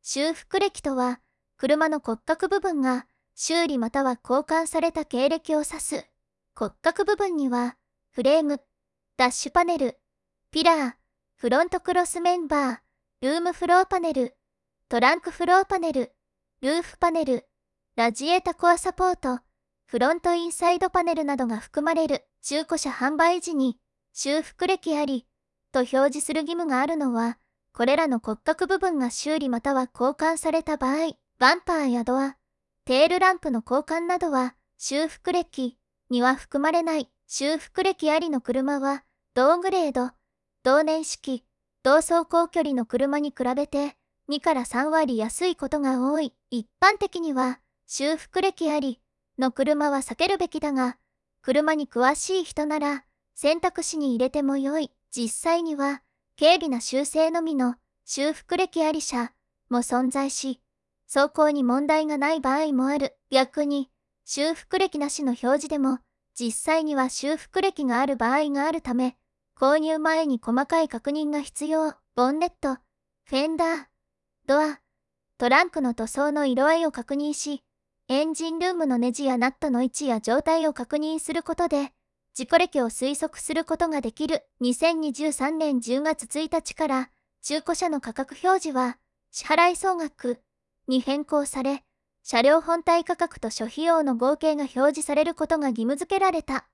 修復歴とは、車の骨格部分が修理または交換された経歴を指す。骨格部分には、フレーム、ダッシュパネル、ピラー、フロントクロスメンバー、ルームフローパネル、トランクフローパネル、ルーフパネル、ラジエータコアサポート、フロントインサイドパネルなどが含まれる。中古車販売時に修復歴ありと表示する義務があるのは、これらの骨格部分が修理または交換された場合、バンパーやドア、テールランプの交換などは修復歴には含まれない。修復歴ありの車は、同グレード、同年式、同走行距離の車に比べて2から3割安いことが多い。一般的には、修復歴ありの車は避けるべきだが、車に詳しい人なら選択肢に入れてもよい。実際には、軽微な修正のみの修復歴あり車も存在し、走行に問題がない場合もある。逆に、修復歴なしの表示でも、実際には修復歴がある場合があるため、購入前に細かい確認が必要。ボンネット、フェンダー、ドア、トランクの塗装の色合いを確認し、エンジンルームのネジやナットの位置や状態を確認することで、事故歴を推測することができる。2023年10月1日から中古車の価格表示は支払い総額に変更され、車両本体価格と諸費用の合計が表示されることが義務付けられた。